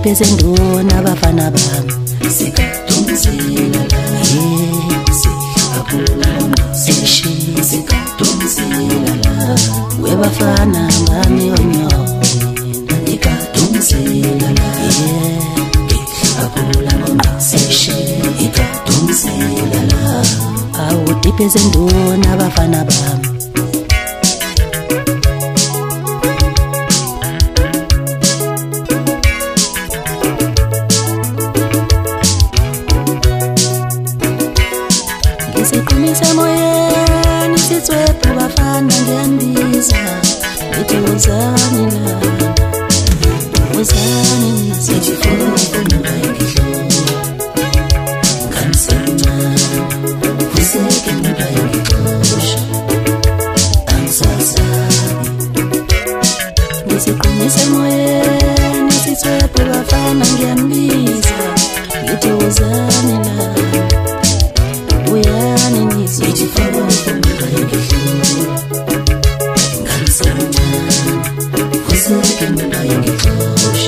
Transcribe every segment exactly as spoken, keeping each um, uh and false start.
udipeze ndona abafana bami sikatumzila la sikapula seshi sikatumzila la webafana ngami onyo ikatumzila la sikapula seshi ikatumzila la awudipeze ndona abafana bami Ngiziqinise moyeni sitswephe bafana ngiyandiza ngithi uzani la uzani nizifuna ngayidlula ngamsencane kuseke ngayidlosha angisasabi ngiziqinise moyeni sitswephe bafana ngiyandiza ngithi uzani la uyani nizifuna ngayidlula ngamsencane kuseke ngayidlosha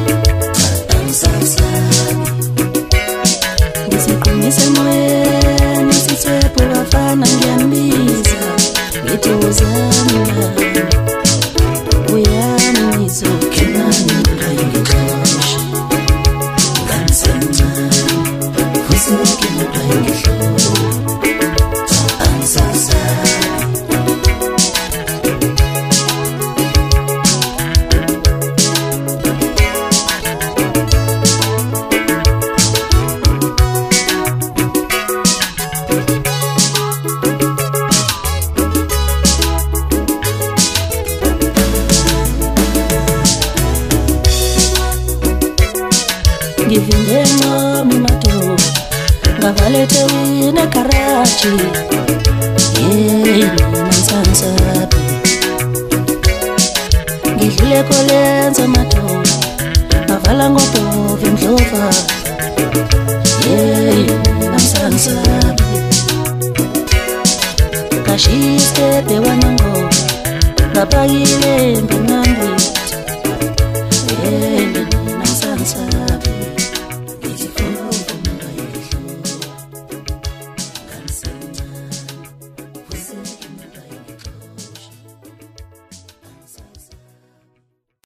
angisasabi ngiziqinise moyeni sitswephe bafana ngiyandiza ngithi uzani la uyani nizofuna ngayidlosha ngamsencane kuseke ngayidlosha ngivinde ngcomi madoda ngavalete wina karachi yey namsansabi ngidlule kolenza madoda ngavala ngobhova endlova yey namsansabi kashiske bewanango ngapakile mbina